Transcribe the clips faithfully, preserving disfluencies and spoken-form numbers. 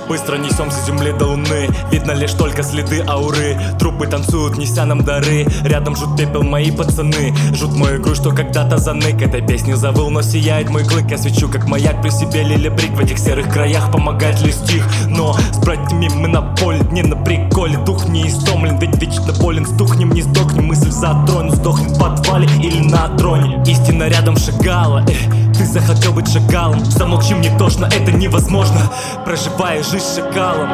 Быстро несемся с земли до луны, видно лишь только следы ауры. Трупы танцуют, неся нам дары, рядом жут пепел мои пацаны. Жут мою игру, что когда-то занык. Этой песни завыл, но сияет мой клык. Я свечу как маяк при себе лилибрик. В этих серых краях помогает ли стих. Но с братьями мы на поле, не на приколе. Дух не истомлен, ведь вечно болен. Сдохнем, не сдохнем, мысль затронет. Сдохнем в подвале или на троне. Истина рядом шагала, э, ты захотел быть шакалом. Замолчи, мне тошно, это невозможно. Проживая жизнь шакалом.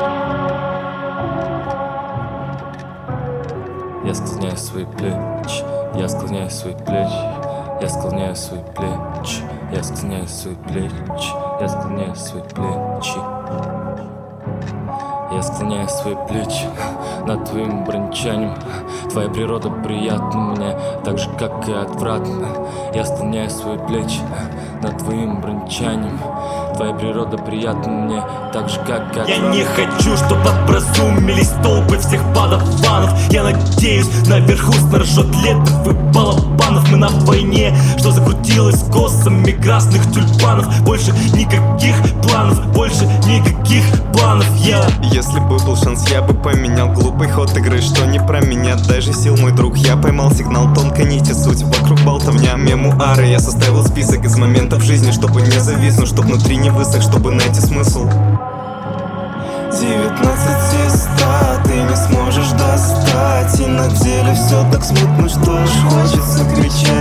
Я склоняю свои плечи, я склоняю свои плечи, я склоняю свои плечи, я склоняю свои плечи, я склоняю свои плечи. Я склоняю свои плечи над твоим брончанием. Твоя природа приятна мне, так же, как и отвратна. Я склоняю свои плечи над твоим брончанием. Твоя природа приятна мне, так же, как и отвратна. Я не хочу, чтобы образумились толпы всех подаванов. Я надеюсь, наверху снаржет летов и балабанов. Мы на войне, что закрутилось косами красных тюльпанов. Больше никаких планов, больше никаких планов. Я... Если бы был шанс, я бы поменял глупый ход игры, что не про меня, дай же сил, мой друг. Я поймал сигнал тонкой нити, суть вокруг болтовня, мемуары. Я составил список из моментов жизни, чтобы не зависнуть, чтоб внутри не высох, чтобы найти смысл. Девятнадцать из ста ты не сможешь достать, и на деле все так смутно, что аж хочется кричать.